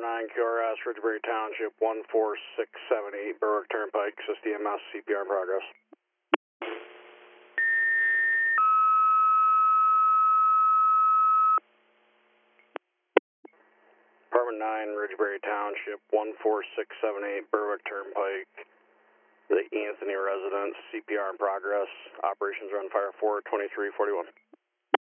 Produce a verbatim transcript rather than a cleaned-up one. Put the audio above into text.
Department nine, Q R S, Ridgebury Township, one four six seven eight, Berwick Turnpike, assist E M S, C P R in progress. Department nine, Ridgebury Township, one four six seven eight, Berwick Turnpike, the Anthony residence, C P R in progress. Operations are on fire four twenty-three forty-one.